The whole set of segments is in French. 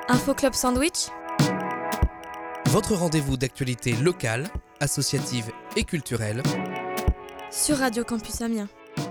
Info Club Sandwich, Votre rendez-vous d'actualité locale, associative et culturelle. sur Radio Campus Amiens.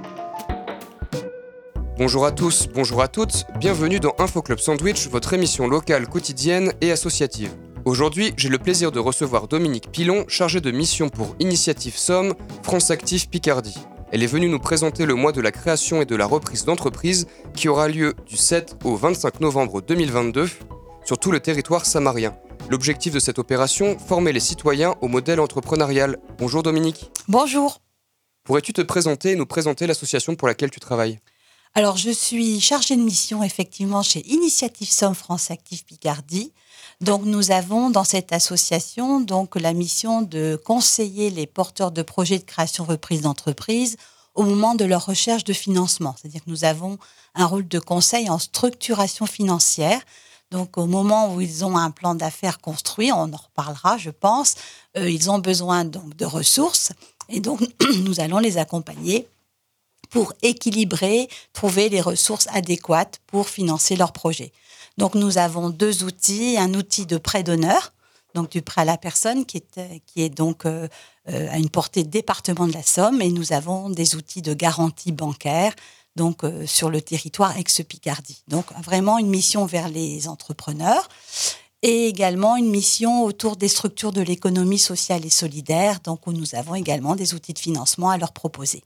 Bonjour à tous, bonjour à toutes, bienvenue dans Info Club Sandwich, votre émission locale, quotidienne et associative. Aujourd'hui, j'ai le plaisir de recevoir Dominique Pilon, chargée de mission pour Initiative Somme, France Active Picardie. Elle est venue nous présenter le mois de la création et de la reprise d'entreprise qui aura lieu du 7 au 25 novembre 2022 sur tout le territoire samarien. L'objectif de cette opération, former les citoyens au modèle entrepreneurial. Bonjour Dominique. Bonjour. Pourrais-tu te présenter et nous présenter l'association pour laquelle tu travailles ? Alors, je suis chargée de mission, effectivement, chez Initiative Somme France Active Picardie. Donc, nous avons dans cette association la mission de conseiller les porteurs de projets de création-reprise d'entreprise au moment de leur recherche de financement. C'est-à-dire que nous avons un rôle de conseil en structuration financière. Donc, au moment où ils ont un plan d'affaires construit, on en reparlera, je pense, ils ont besoin donc de ressources. Et donc, nous allons les accompagner pour équilibrer, trouver les ressources adéquates pour financer leur projet. Donc, nous avons deux outils. Un outil de prêt d'honneur, donc du prêt à la personne qui est donc à une portée département de la Somme. Et nous avons des outils de garantie bancaire donc sur le territoire ex-Picardie. Donc, vraiment une mission vers les entrepreneurs et également une mission autour des structures de l'économie sociale et solidaire, donc où nous avons également des outils de financement à leur proposer.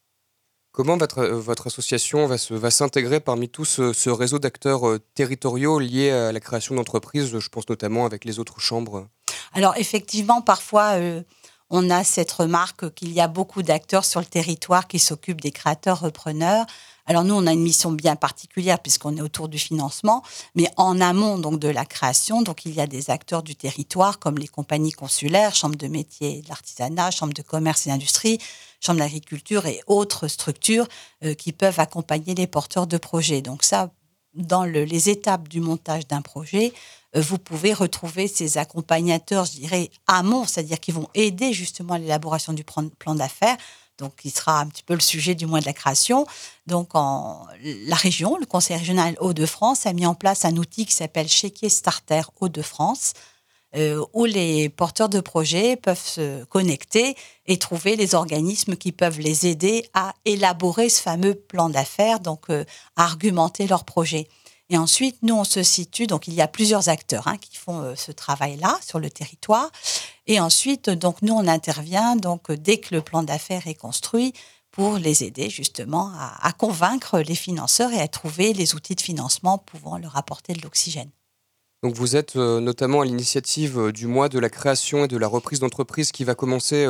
Comment votre association va s'intégrer parmi tout ce réseau d'acteurs territoriaux liés à la création d'entreprises, je pense notamment avec les autres chambres ? Alors effectivement, parfois, on a cette remarque qu'il y a beaucoup d'acteurs sur le territoire qui s'occupent des créateurs-repreneurs. Alors nous, on a une mission bien particulière puisqu'on est autour du financement, mais en amont donc de la création, donc il y a des acteurs du territoire comme les compagnies consulaires, chambres de métiers et de l'artisanat, chambres de commerce et d'industrie, chambres d'agriculture et autres structures qui peuvent accompagner les porteurs de projets. Donc ça, dans les étapes du montage d'un projet, vous pouvez retrouver ces accompagnateurs, je dirais, amont, c'est-à-dire qui vont aider justement à l'élaboration du plan d'affaires, donc qui sera un petit peu le sujet du mois de la création. Donc la région, le Conseil régional Hauts-de-France a mis en place un outil qui s'appelle Chéquier Starter Hauts-de-France, où les porteurs de projets peuvent se connecter et trouver les organismes qui peuvent les aider à élaborer ce fameux plan d'affaires, donc à argumenter leur projet. Et ensuite, nous, on se situe, donc il y a plusieurs acteurs qui font ce travail-là sur le territoire. Et ensuite, donc nous, on intervient donc dès que le plan d'affaires est construit pour les aider justement à convaincre les financeurs et à trouver les outils de financement pouvant leur apporter de l'oxygène. Donc vous êtes notamment à l'initiative du mois de la création et de la reprise d'entreprise qui va commencer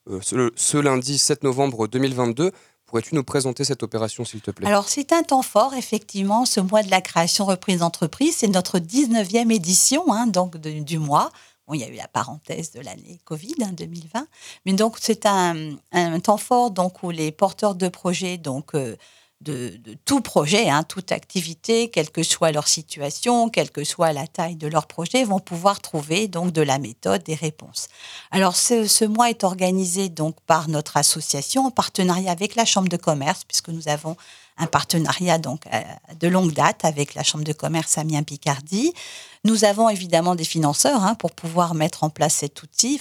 ce lundi 7 novembre 2022. Pourrais-tu nous présenter cette opération, s'il te plaît ? Alors, c'est un temps fort, effectivement, ce mois de la création-reprise d'entreprise. C'est notre 19e édition donc du mois. Bon, il y a eu la parenthèse de l'année Covid, 2020. Mais donc, c'est un temps fort donc, où les porteurs de projets, donc de tout projet, toute activité, quelle que soit leur situation, quelle que soit la taille de leur projet, vont pouvoir trouver donc de la méthode, des réponses. Alors ce mois est organisé donc par notre association en partenariat avec la Chambre de commerce, puisque nous avons un partenariat donc de longue date avec la Chambre de commerce Amiens-Picardie. Nous avons évidemment des financeurs pour pouvoir mettre en place cet outil,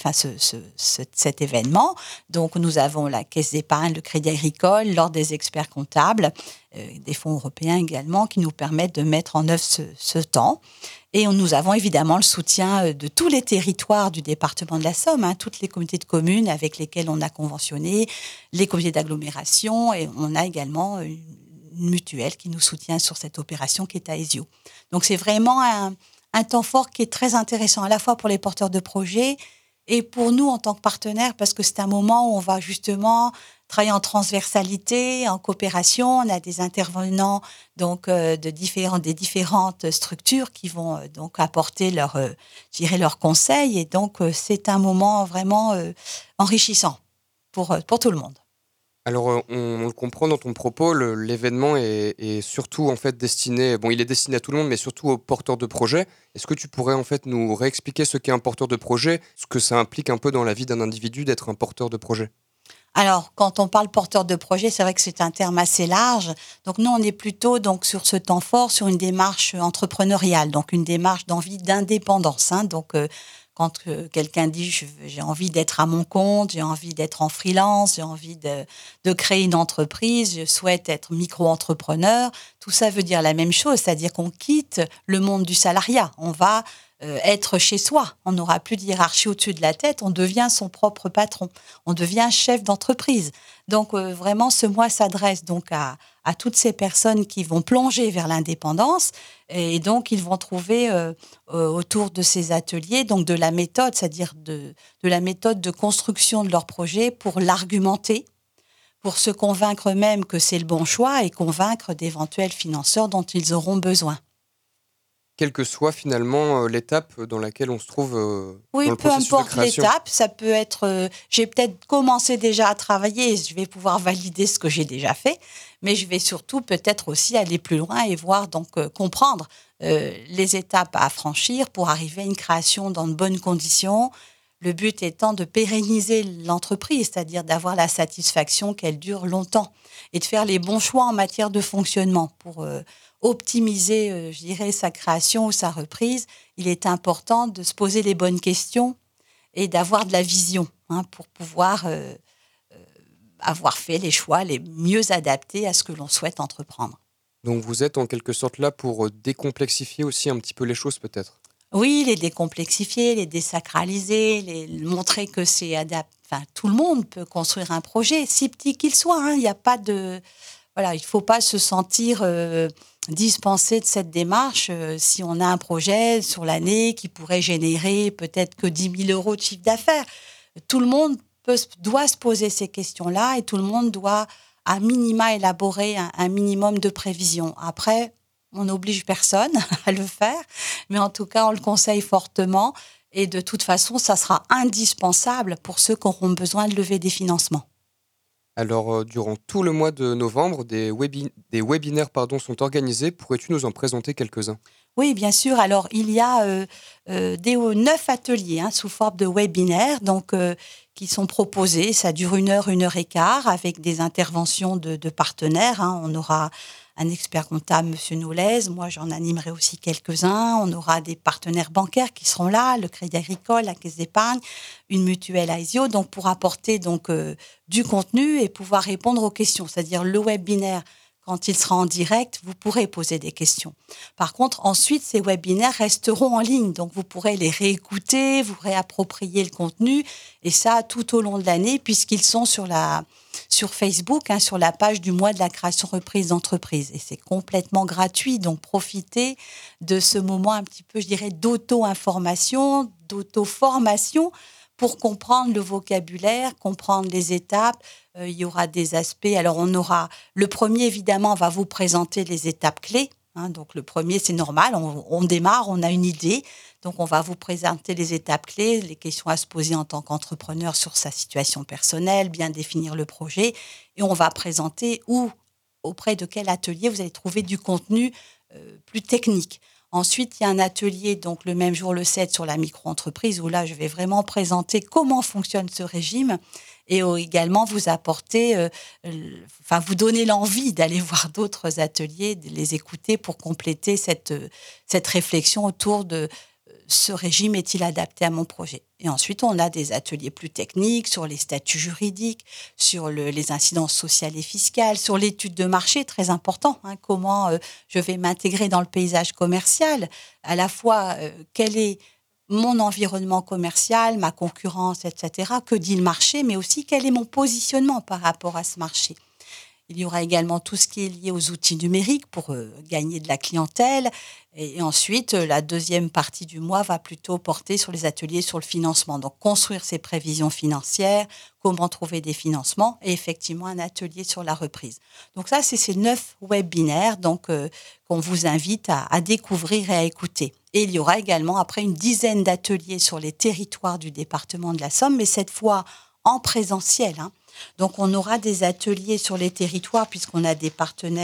cet événement. Donc, nous avons la Caisse d'épargne, le Crédit Agricole, l'Ordre des experts comptables, des fonds européens également qui nous permettent de mettre en œuvre ce temps. Et nous avons évidemment le soutien de tous les territoires du département de la Somme, toutes les communautés de communes avec lesquelles on a conventionné, les communautés d'agglomération, et on a également une mutuelle qui nous soutient sur cette opération qui est à Aizio. Donc, c'est vraiment un temps fort qui est très intéressant à la fois pour les porteurs de projets et pour nous en tant que partenaires, parce que c'est un moment où on va justement travailler en transversalité, en coopération. On a des intervenants donc des différentes structures qui vont donc apporter leurs conseils, et donc c'est un moment vraiment enrichissant pour tout le monde. Alors, on le comprend dans ton propos, l'événement est surtout en fait destiné, il est destiné à tout le monde, mais surtout aux porteurs de projets. Est-ce que tu pourrais en fait nous réexpliquer ce qu'est un porteur de projet, ce que ça implique un peu dans la vie d'un individu d'être un porteur de projet ? Alors, quand on parle porteur de projet, c'est vrai que c'est un terme assez large. Donc, nous, on est plutôt donc sur ce temps fort, sur une démarche entrepreneuriale, donc une démarche d'envie d'indépendance. Donc, quand quelqu'un dit j'ai envie d'être à mon compte, j'ai envie d'être en freelance, j'ai envie de créer une entreprise, je souhaite être micro-entrepreneur, tout ça veut dire la même chose, c'est-à-dire qu'on quitte le monde du salariat. On va être chez soi. On n'aura plus de hiérarchie au-dessus de la tête. On devient son propre patron. On devient chef d'entreprise. Donc, vraiment, ce mois s'adresse donc à toutes ces personnes qui vont plonger vers l'indépendance. Et donc, ils vont trouver autour de ces ateliers donc de la méthode, c'est-à-dire de la méthode de construction de leur projet pour l'argumenter, pour se convaincre eux-mêmes que c'est le bon choix et convaincre d'éventuels financeurs dont ils auront besoin. Quelle que soit finalement l'étape dans laquelle on se trouve Oui, dans le peu processus de importe création. l'étape, ça peut être, j'ai peut-être commencé déjà à travailler, je vais pouvoir valider ce que j'ai déjà fait, mais je vais surtout peut-être aussi aller plus loin et voir, donc comprendre les étapes à franchir pour arriver à une création dans de bonnes conditions. Le but étant de pérenniser l'entreprise, c'est-à-dire d'avoir la satisfaction qu'elle dure longtemps et de faire les bons choix en matière de fonctionnement pour optimiser, je dirais, sa création ou sa reprise. Il est important de se poser les bonnes questions et d'avoir de la vision pour pouvoir avoir fait les choix les mieux adaptés à ce que l'on souhaite entreprendre. Donc vous êtes en quelque sorte là pour décomplexifier aussi un petit peu les choses peut-être. Oui, les décomplexifier, les désacraliser, les montrer que c'est tout le monde peut construire un projet, si petit qu'il soit. Il n'y a pas de... Voilà, il ne faut pas se sentir dispensé de cette démarche si on a un projet sur l'année qui pourrait générer peut-être que 10 000 € de chiffre d'affaires. Tout le monde doit se poser ces questions-là et tout le monde doit à minima élaborer un minimum de prévision. Après, on n'oblige personne à le faire, mais en tout cas, on le conseille fortement et de toute façon, ça sera indispensable pour ceux qui auront besoin de lever des financements. Alors, durant tout le mois de novembre, des webinaires sont organisés. Pourrais-tu nous en présenter quelques-uns? Oui, bien sûr. Alors, il y a 9 ateliers sous forme de webinaires qui sont proposés. Ça dure 1 heure et quart, avec des interventions de partenaires. On aura un expert comptable, M. Noulez. Moi, j'en animerai aussi quelques-uns. On aura des partenaires bancaires qui seront là, le Crédit Agricole, la Caisse d'épargne, une mutuelle ASIO, donc pour apporter du contenu et pouvoir répondre aux questions. C'est-à-dire le webinaire, quand il sera en direct, vous pourrez poser des questions. Par contre, ensuite, ces webinaires resteront en ligne. Donc, vous pourrez les réécouter, vous réapproprier le contenu. Et ça, tout au long de l'année, puisqu'ils sont sur Facebook, sur la page du mois de la création reprise d'entreprise. Et c'est complètement gratuit. Donc, profitez de ce moment un petit peu, je dirais, d'auto-information, d'auto-formation pour comprendre le vocabulaire, comprendre les étapes. Il y aura des aspects. Alors, le premier, évidemment, va vous présenter les étapes clés. Donc, le premier, c'est normal. On démarre, on a une idée. Donc, on va vous présenter les étapes clés, les questions à se poser en tant qu'entrepreneur sur sa situation personnelle, bien définir le projet. Et on va présenter auprès de quel atelier vous allez trouver du contenu plus technique. Ensuite, il y a un atelier, donc le même jour, le 7, sur la micro-entreprise, où là, je vais vraiment présenter comment fonctionne ce régime et également vous apporter, vous donner l'envie d'aller voir d'autres ateliers, de les écouter pour compléter cette réflexion autour de ce régime est-il adapté à mon projet. Et ensuite, on a des ateliers plus techniques sur les statuts juridiques, sur les incidences sociales et fiscales, sur l'étude de marché, très important. Comment je vais m'intégrer dans le paysage commercial, à la fois quel est mon environnement commercial, ma concurrence, etc. Que dit le marché, mais aussi quel est mon positionnement par rapport à ce marché. Il y aura également tout ce qui est lié aux outils numériques pour gagner de la clientèle. Et ensuite, la deuxième partie du mois va plutôt porter sur les ateliers sur le financement. Donc, construire ses prévisions financières, comment trouver des financements et effectivement un atelier sur la reprise. Donc ça, c'est ces 9 webinaires qu'on vous invite à découvrir et à écouter. Et il y aura également après une dizaine d'ateliers sur les territoires du département de la Somme, mais cette fois en présentiel. Donc, on aura des ateliers sur les territoires puisqu'on a des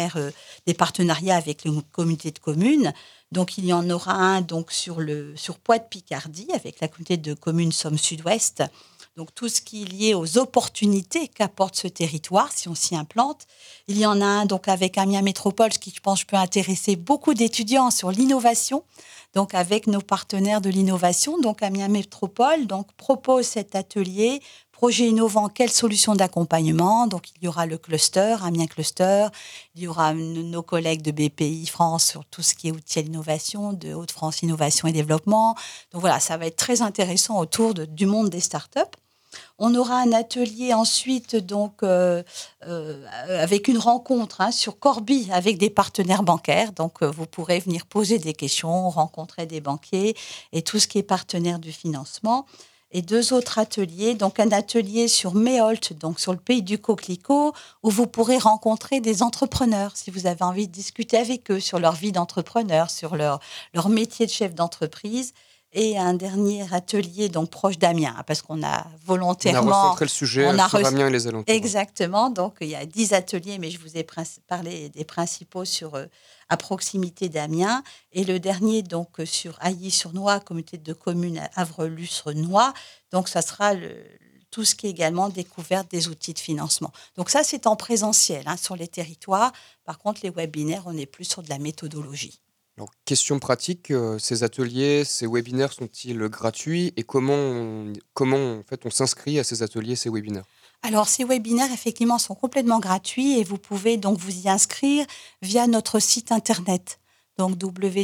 partenariats avec les communautés de communes. Donc, il y en aura un sur Poix de Picardie avec la communauté de communes Somme Sud-Ouest Donc tout ce qui est lié aux opportunités qu'apporte ce territoire si on s'y implante. Il y en a un donc avec Amiens Métropole, ce qui je pense peut intéresser beaucoup d'étudiants sur l'innovation. Donc avec nos partenaires de l'innovation, donc Amiens Métropole donc propose cet atelier projet innovant, quelles solutions d'accompagnement. Donc il y aura le cluster, Amiens Cluster, il y aura nos collègues de BPI France sur tout ce qui est outils à l'innovation, de Hauts-de-France Innovation et Développement. Donc voilà, ça va être très intéressant autour du monde des startups. On aura un atelier ensuite donc avec une rencontre sur Corby avec des partenaires bancaires. Donc vous pourrez venir poser des questions, rencontrer des banquiers et tout ce qui est partenaire du financement. Et 2 autres ateliers, donc un atelier sur Méholt, donc sur le pays du coquelicot, où vous pourrez rencontrer des entrepreneurs si vous avez envie de discuter avec eux sur leur vie d'entrepreneur, sur leur métier de chef d'entreprise. Et un dernier atelier donc proche d'Amiens, parce qu'on a volontairement... On a recentré le sujet sur Amiens et les alentours. Exactement, donc il y a 10 ateliers, mais je vous ai parlé des principaux à proximité d'Amiens. Et le dernier donc sur Ailly-sur-Noix, communauté de communes Avre-Lustre-Noix. Donc ça sera tout ce qui est également découverte des outils de financement. Donc ça, c'est en présentiel sur les territoires. Par contre, les webinaires, on est plus sur de la méthodologie. Alors, question pratique, ces ateliers, ces webinaires sont-ils gratuits et comment en fait, on s'inscrit à ces ateliers, ces webinaires? Alors, ces webinaires, effectivement, sont complètement gratuits et vous pouvez donc vous y inscrire via notre site internet. Donc,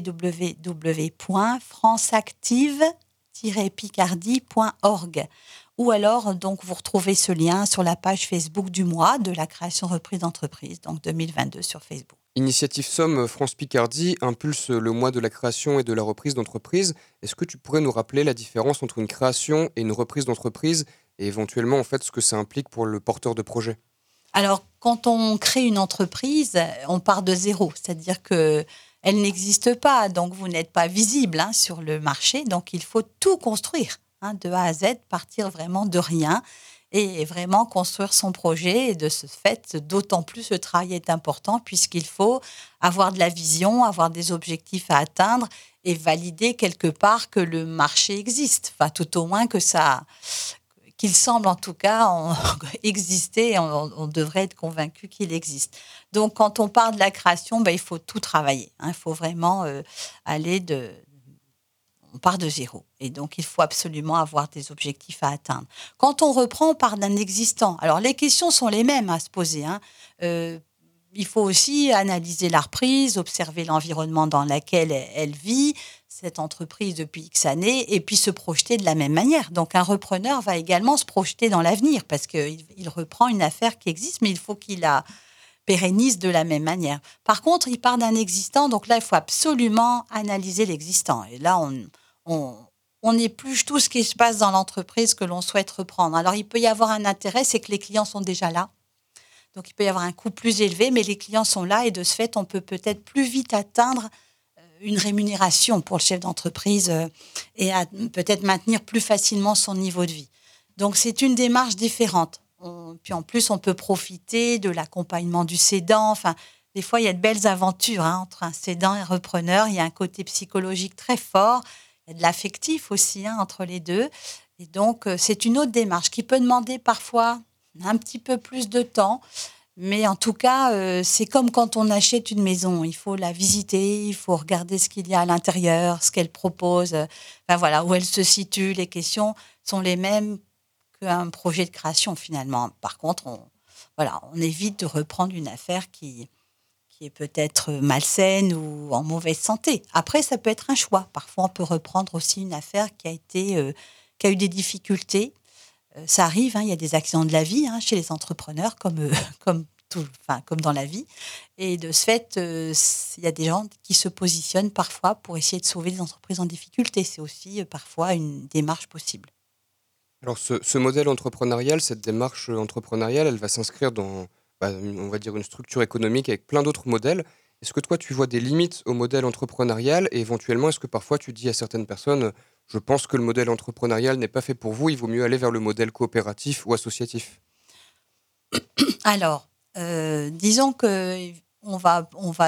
www.franceactive-picardie.org. Ou alors, donc, vous retrouvez ce lien sur la page Facebook du mois de la création reprise d'entreprise, donc 2022 sur Facebook. Initiative Somme France Picardie impulse le mois de la création et de la reprise d'entreprise. Est-ce que tu pourrais nous rappeler la différence entre une création et une reprise d'entreprise et éventuellement en fait ce que ça implique pour le porteur de projet? Alors, quand on crée une entreprise, on part de zéro, c'est-à-dire qu'elle n'existe pas, donc vous n'êtes pas visible sur le marché, donc il faut tout construire, de A à Z, partir vraiment de rien et vraiment construire son projet. Et de ce fait, d'autant plus le travail est important puisqu'il faut avoir de la vision, avoir des objectifs à atteindre et valider quelque part que le marché existe, enfin tout au moins qu'il semble en tout cas exister, on devrait être convaincu qu'il existe. Donc, quand on parle de la création, il faut tout travailler. Il faut vraiment on part de zéro. Et donc, il faut absolument avoir des objectifs à atteindre. Quand on reprend, on part d'un existant. Alors, les questions sont les mêmes à se poser. Il faut aussi analyser la reprise, observer l'environnement dans lequel elle vit, cette entreprise depuis X années, et puis se projeter de la même manière. Donc, un repreneur va également se projeter dans l'avenir parce qu'il reprend une affaire qui existe, mais il faut qu'il la pérennise de la même manière. Par contre, il part d'un existant, donc là, il faut absolument analyser l'existant. Et là, on épluche tout ce qui se passe dans l'entreprise que l'on souhaite reprendre. Alors, il peut y avoir un intérêt, c'est que les clients sont déjà là. Donc, il peut y avoir un coût plus élevé, mais les clients sont là et de ce fait, on peut peut-être plus vite atteindre une rémunération pour le chef d'entreprise et peut-être maintenir plus facilement son niveau de vie. Donc, c'est une démarche différente. Puis en plus, on peut profiter de l'accompagnement du cédant. Enfin, des fois, il y a de belles aventures entre un cédant et un repreneur. Il y a un côté psychologique très fort. Il y a de l'affectif aussi entre les deux. Et donc, c'est une autre démarche qui peut demander parfois un petit peu plus de temps. Mais en tout cas, c'est comme quand on achète une maison. Il faut la visiter, il faut regarder ce qu'il y a à l'intérieur, ce qu'elle propose, où elle se situe. Les questions sont les mêmes qu'un projet de création finalement. Par contre, on évite de reprendre une affaire qui est peut-être malsaine ou en mauvaise santé. Après, ça peut être un choix. Parfois, on peut reprendre aussi une affaire qui a eu des difficultés. Ça arrive, il y a des accidents de la vie chez les entrepreneurs, comme dans la vie. Et de ce fait, il y a des gens qui se positionnent parfois pour essayer de sauver des entreprises en difficulté. C'est aussi parfois une démarche possible. Alors, ce modèle entrepreneurial, cette démarche entrepreneuriale, elle va s'inscrire dans, on va dire, une structure économique avec plein d'autres modèles. Est-ce que toi, tu vois des limites au modèle entrepreneurial et éventuellement, est-ce que parfois tu dis à certaines personnes, je pense que le modèle entrepreneurial n'est pas fait pour vous, il vaut mieux aller vers le modèle coopératif ou associatif? Alors, disons qu'on va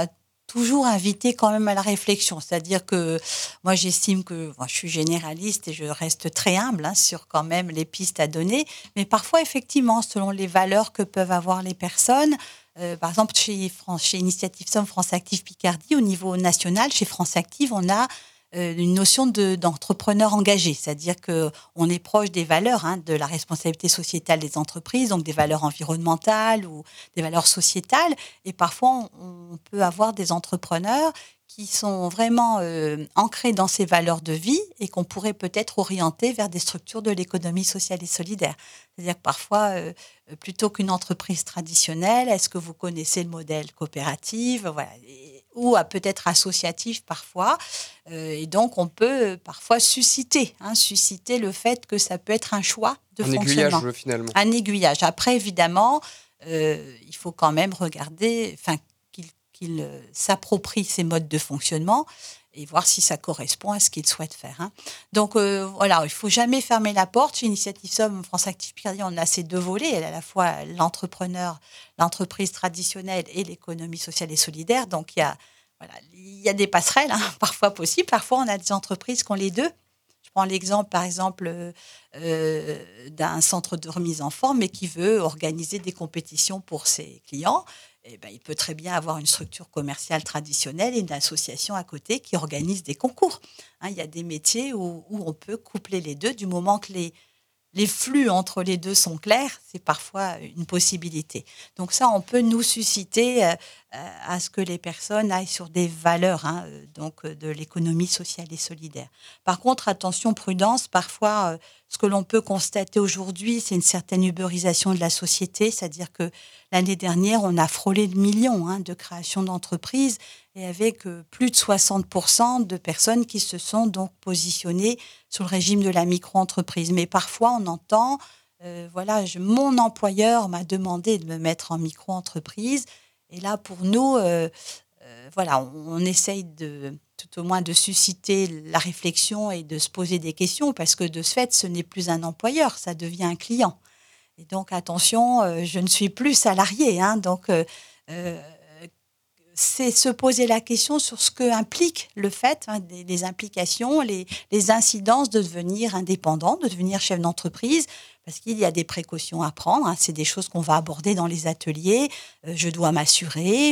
toujours inviter quand même à la réflexion. C'est-à-dire que moi, j'estime que je suis généraliste et je reste très humble sur quand même les pistes à donner. Mais parfois, effectivement, selon les valeurs que peuvent avoir les personnes, par exemple, chez Initiative Somme France Active Picardie, au niveau national, chez France Active, on a une notion d'entrepreneur engagé, c'est-à-dire qu'on est proche des valeurs de la responsabilité sociétale des entreprises, donc des valeurs environnementales ou des valeurs sociétales. Et parfois, on peut avoir des entrepreneurs qui sont vraiment ancrés dans ces valeurs de vie et qu'on pourrait peut-être orienter vers des structures de l'économie sociale et solidaire. C'est-à-dire que parfois, plutôt qu'une entreprise traditionnelle, est-ce que vous connaissez le modèle coopératif, voilà, ou peut-être associatif parfois. Et donc, on peut parfois susciter le fait que ça peut être un choix de fonctionnement. Un aiguillage, finalement. Un aiguillage. Après, évidemment, il faut quand même regarder, qu'il s'approprie ces modes de fonctionnement et voir si ça correspond à ce qu'il souhaite faire. Donc, voilà, il ne faut jamais fermer la porte. Chez Initiative Somme, France Active Picardie, on a ces deux volets, à la fois l'entrepreneur, l'entreprise traditionnelle et l'économie sociale et solidaire. Donc, il y a des passerelles, parfois possibles. Parfois, on a des entreprises qui ont les deux. Je prends l'exemple, par exemple, d'un centre de remise en forme, mais qui veut organiser des compétitions pour ses clients. Il peut très bien avoir une structure commerciale traditionnelle et une association à côté qui organise des concours. Il y a des métiers où on peut coupler les deux du moment que les flux entre les deux sont clairs, c'est parfois une possibilité. Donc ça, on peut nous susciter à ce que les personnes aillent sur des valeurs donc de l'économie sociale et solidaire. Par contre, attention, prudence, parfois, ce que l'on peut constater aujourd'hui, c'est une certaine ubérisation de la société, c'est-à-dire que l'année dernière, on a frôlé le million de créations d'entreprises et avec plus de 60% de personnes qui se sont donc positionnées sur le régime de la micro-entreprise. Mais parfois, on entend, mon employeur m'a demandé de me mettre en micro-entreprise. Et là, pour nous, on essaye tout au moins de susciter la réflexion et de se poser des questions parce que de ce fait, ce n'est plus un employeur, ça devient un client. Et donc, attention, je ne suis plus salarié. C'est se poser la question sur ce que implique le fait, les implications, les incidences de devenir indépendant, de devenir chef d'entreprise, parce qu'il y a des précautions à prendre. C'est des choses qu'on va aborder dans les ateliers. Je dois m'assurer,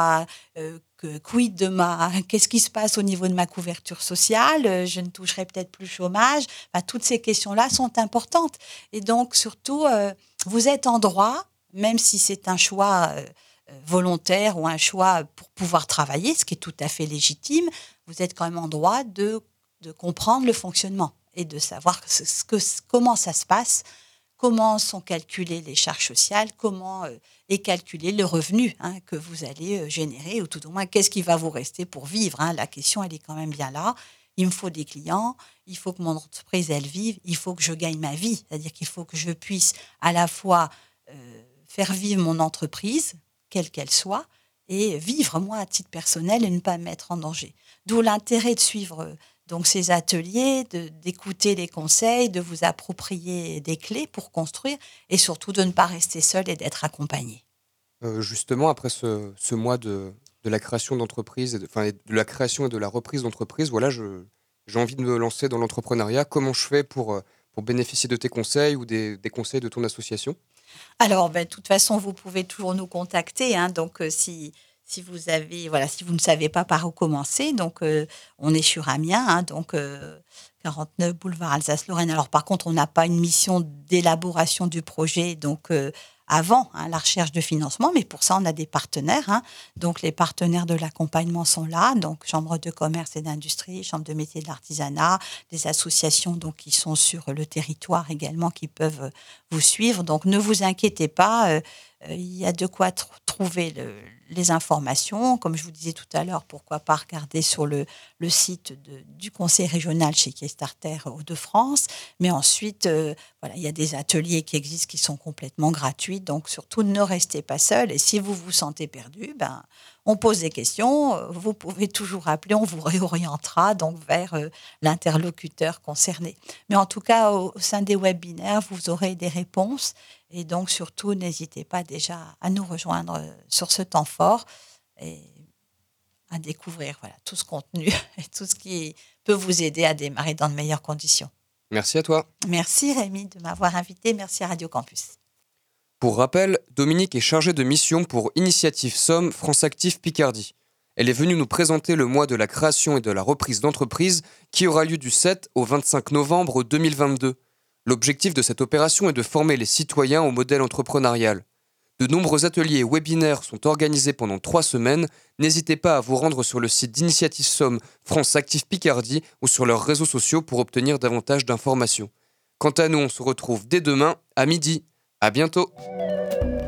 qu'est-ce qui se passe au niveau de ma couverture sociale, je ne toucherai peut-être plus le chômage. Toutes ces questions-là sont importantes. Et donc, surtout, vous êtes en droit, même si c'est un choix volontaire ou un choix pour pouvoir travailler, ce qui est tout à fait légitime, vous êtes quand même en droit de comprendre le fonctionnement et de savoir comment ça se passe, comment sont calculées les charges sociales, comment est calculé le revenu que vous allez générer, ou tout au moins qu'est-ce qui va vous rester pour vivre. La question, elle est quand même bien là. Il me faut des clients, il faut que mon entreprise, elle vive, il faut que je gagne ma vie, c'est-à-dire qu'il faut que je puisse à la fois faire vivre mon entreprise, quelle qu'elle soit, et vivre, moi, à titre personnel, et ne pas me mettre en danger. D'où l'intérêt de suivre donc ces ateliers, d'écouter les conseils, de vous approprier des clés pour construire, et surtout de ne pas rester seul et d'être accompagné. Justement, après ce mois de la création d'entreprise, de la création et de la reprise d'entreprise, j'ai envie de me lancer dans l'entrepreneuriat. Comment je fais pour bénéficier de tes conseils ou des conseils de ton association ? Alors, de toute façon, vous pouvez toujours nous contacter. Donc, si vous ne savez pas par où commencer, donc on est sur Amiens, 49 boulevard Alsace-Lorraine. Alors, par contre, on n'a pas une mission d'élaboration du projet, donc avant la recherche de financement, mais pour ça, on a des partenaires. Donc, les partenaires de l'accompagnement sont là, donc Chambre de commerce et d'industrie, Chambre de métiers et de l'artisanat, des associations donc, qui sont sur le territoire également, qui peuvent vous suivre. Donc, ne vous inquiétez pas, il y a de quoi trouver les informations. Comme je vous disais tout à l'heure, pourquoi pas regarder sur le site du Conseil régional chez Kickstarter Hauts-de-France. Mais ensuite, il y a des ateliers qui existent qui sont complètement gratuits. Donc, surtout, ne restez pas seul. Et si vous vous sentez perdu, on pose des questions. Vous pouvez toujours appeler. On vous réorientera donc vers l'interlocuteur concerné. Mais en tout cas, au sein des webinaires, vous aurez des réponses. Et donc, surtout, n'hésitez pas déjà à nous rejoindre sur ce temps fort et à découvrir tout ce contenu et tout ce qui peut vous aider à démarrer dans de meilleures conditions. Merci à toi. Merci Rémi de m'avoir invité. Merci à Radio Campus. Pour rappel, Dominique est chargée de mission pour Initiative Somme France Active Picardie. Elle est venue nous présenter le mois de la création et de la reprise d'entreprise qui aura lieu du 7 au 25 novembre 2022. L'objectif de cette opération est de former les citoyens au modèle entrepreneurial. De nombreux ateliers et webinaires sont organisés pendant 3 semaines. N'hésitez pas à vous rendre sur le site d'Initiative Somme France Active Picardie ou sur leurs réseaux sociaux pour obtenir davantage d'informations. Quant à nous, on se retrouve dès demain à midi. À bientôt.